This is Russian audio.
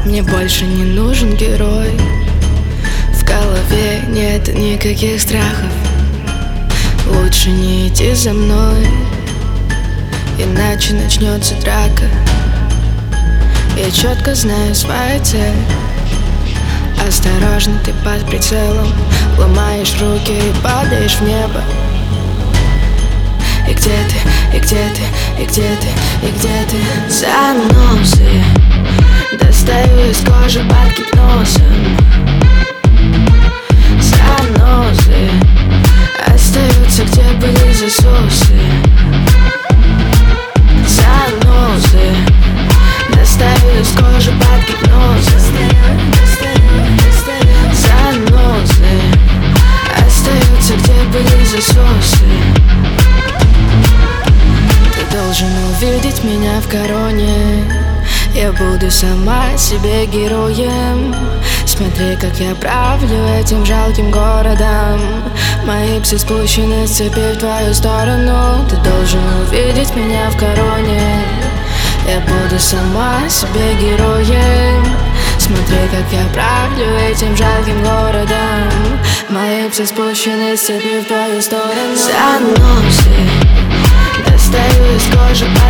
Мне больше не нужен герой. В голове нет никаких страхов. Лучше не идти за мной, иначе начнется драка. Я четко знаю свою цель. Осторожно, ты под прицелом. Ломаешь руки и падаешь в небо. И где ты, и где ты, и где ты, и где ты? Заносы достаю из кожи под гипнозом. Заносы остаются, где были засосы. Заносы достаю из кожи под гипнозом. Заносы остаются, где были засосы. Ты должен увидеть меня в короне. Я буду сама себе героем. Смотри, как я правлю этим жалким городом. Мои псы спущены с цепи в твою сторону. Ты должен увидеть меня в короне. Я буду сама себе героем. Смотри, как я правлю этим жалким городом. Мои псы спущены с цепи в твою сторону. Заносы достаю из кожи.